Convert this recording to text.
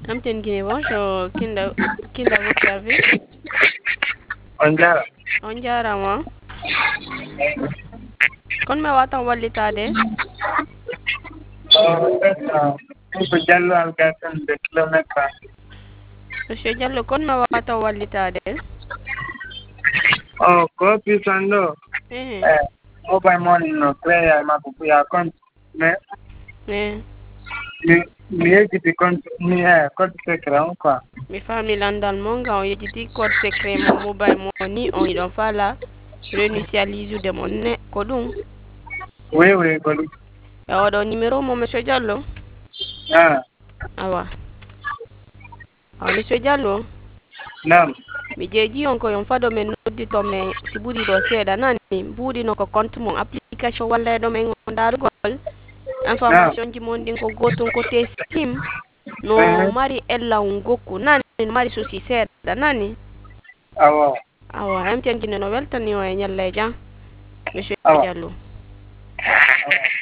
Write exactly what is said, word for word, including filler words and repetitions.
Amten Guinée, bonjour. Kinda, Kinda, votre service. On jara. On jarama. Kon me watan wallitade. Oh, d'accord. Ko jallo algatan de kilomètre. Monsieur Diallo, kon me watan wallitade. Oh, ko pisando. Eh, Eh, mobile money no play ya makupu ya account. Me eh. ni ni ejiti compte ni eh compte secret on quoi. Mi famille landal monga on yejiti code secret mo mobile money on idon fala réinitialise de mon ne ko dum. Oui, oui, goli. E oɗo numéro mo monsieur Diallo. Ah, Awa. Awa monsieur Diallo. nam. Mi jeeji on ko yon fado men noddito men si ɓuri ɗo seeɗa nani mbuɗino ko compte mon application walla e ɗo men on darugol Nam. information ji mon ɗin ko gotum ko te sim no Eh, mari ella on gokku nani no mari souci seeɗa nani awa. awa M T N Guinée no weltani o e ñalla e jam monsieur Awa. Diallo.